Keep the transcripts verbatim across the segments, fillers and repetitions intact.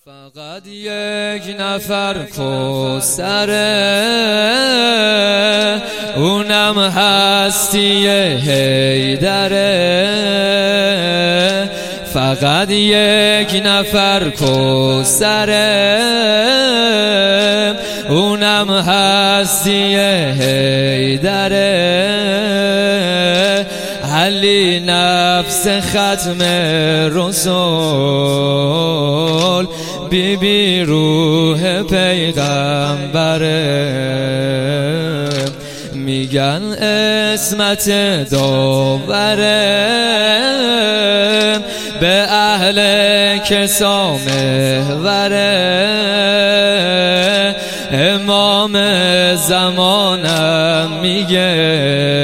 فقط یک نفر کوثره، اونم هستی حیدره. فقط یک نفر کوثره، اونم هستی حیدره. علی نفس ختم رسول، بی بی روح پیغمبره. میگن اسمت داوره، به اهل کسا محوره. امام زمانم میگه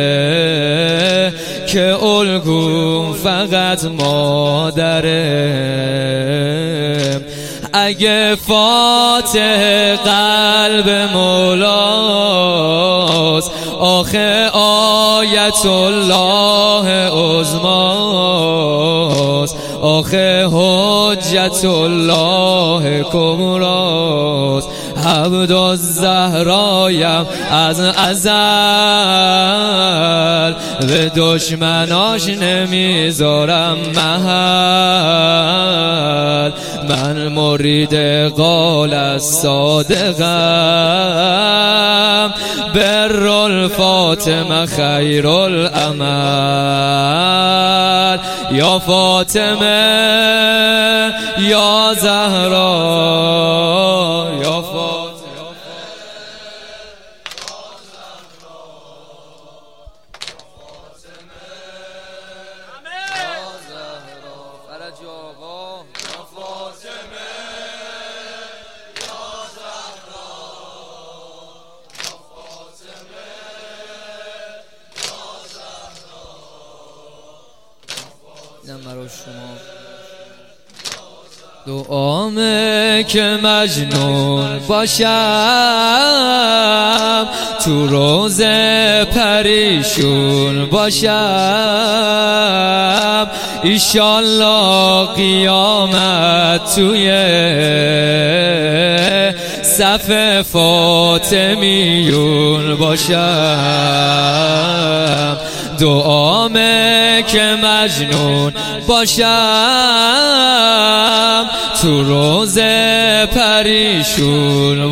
که الگوم فقط مادره. اگه فاتح قلب مولاست، آخه آیت الله عظماست، آخه حجت الله کبراست. عبدالزهرایم از ازل، به دشمناش نمیذارم محل. من مرید قال الصادقم، بر الفاطمه خیر العمل. یا فاطمه یا زهرا، یا فاطمه مرا شما دعامه که مجنون باشم، تو روز پریشون باشم. ایشالله قیامت توی صف فاطمیون باشم. دعامه که مجنون باشم، تو روز پریشون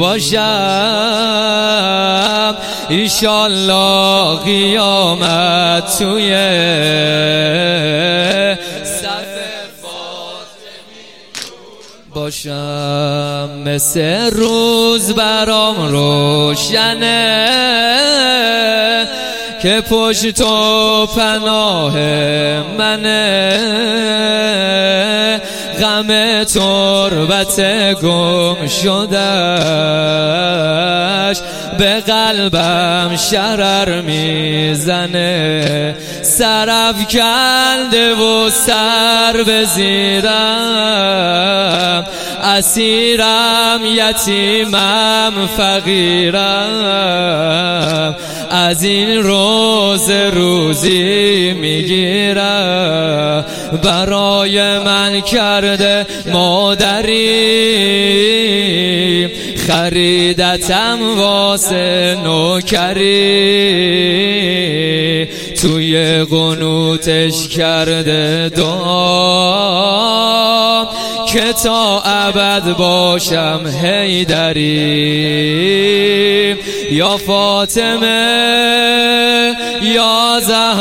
باشم. ایشالله قیامت توی صف فاطمیون باشم. مثل روز برام روشنه که پشت و پناه منه. غم تربت گم شدش، به قلبم شرر میزنه. سرف کنده و سر به زیرم، اسیرم یتیمم فقیرم. از این روز روزی میگیرم، برای من کرده مادری. خریدتم واسه نوکری، توی قنوتش کرده دعا که تا ابد باشم حیدری. یا فاطمه یا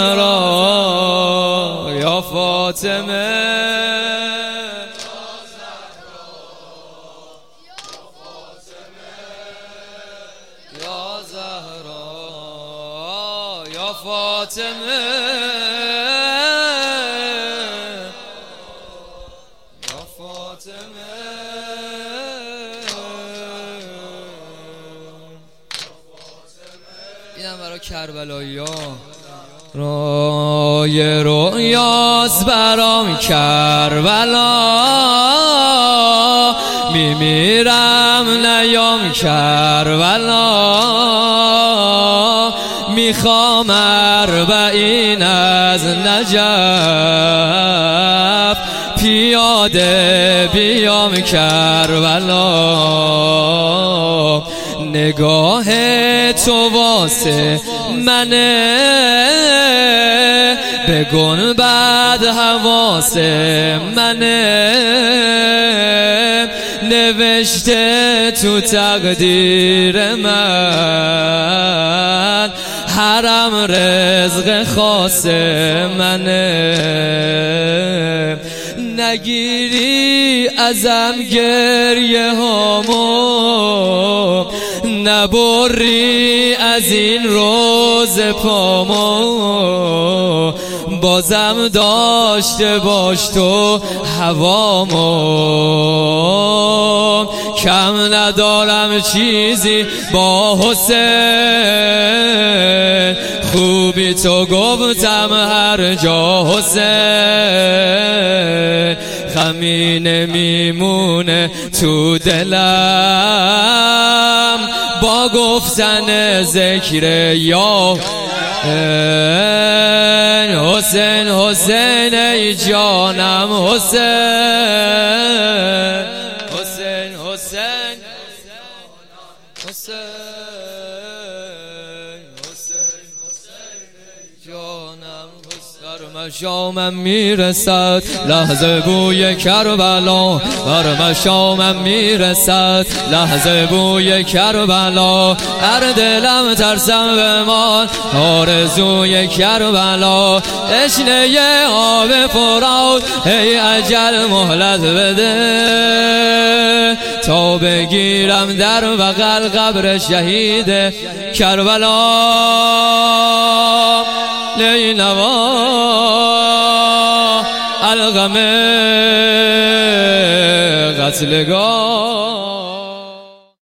زهرا، یا فاطمه یا زهرا، یا فاطمه یا فاطمه. اینم برای کربلایی ها. رای رویاست برام کربلا، میمیرم نیام کربلا. میخوام اربعین از نجف پیاده یاد بیام کربلا، نگاه تو واسه منه، به گنبد حواس منه، نوشته تو تقدیر من، حرم رزق خاص منه. نگیری ازم گریه هامو، نبری از این روز پامو، بازم داشته باش تو هوامو. کم ندارم چیزی با حسین، خوبی تو گفتم هر جا حسین، غمی نمیمونه تو دلم با گفتن ذکر یا حسین. حسین ای جانم حسین، حسین حسین حسین جانم. بر مشامم میرسد لحظه بوی کربلا، بر مشامم میرسد لحظه بوی کربلا، هر دلم ترسم بمان آرزوی کربلا، تشنه آب فرات ای اجل مهلت بده، تا بگیرم در بغل قبر شهید کربلا. لینوا الغم قتلگاه